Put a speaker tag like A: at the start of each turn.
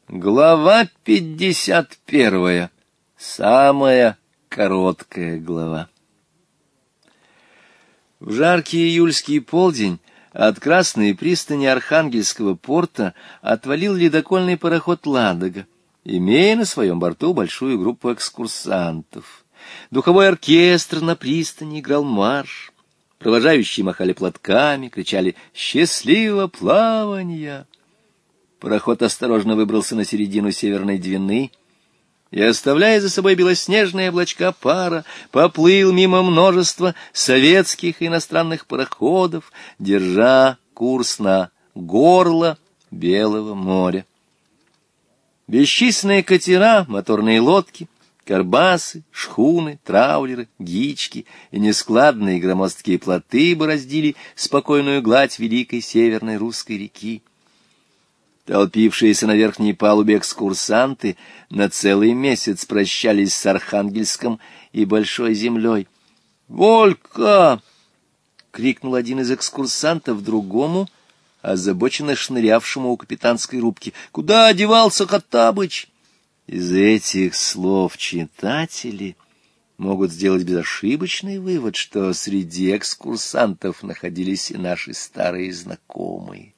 A: Глава 51. Самая короткая глава. В жаркий июльский полдень от Красной пристани Архангельского порта отвалил ледокольный пароход «Ладога», имея на своем борту большую группу экскурсантов. Духовой оркестр на пристани играл марш. Провожающие махали платками, кричали «Счастливо плаванья!». Пароход осторожно выбрался на середину Северной Двины и, оставляя за собой белоснежные облачка пара, поплыл мимо множества советских и иностранных пароходов, держа курс на горло Белого моря. Бесчисленные катера, моторные лодки, карбасы, шхуны, траулеры, гички и нескладные громоздкие плоты бороздили спокойную гладь великой северной русской реки. Толпившиеся на верхней палубе экскурсанты на целый месяц прощались с Архангельском и Большой землей. «Волька!» — крикнул один из экскурсантов другому, озабоченно шнырявшему у капитанской рубки. «Куда одевался Хоттабыч?» Из этих слов читатели могут сделать безошибочный вывод, что среди экскурсантов находились и наши старые знакомые.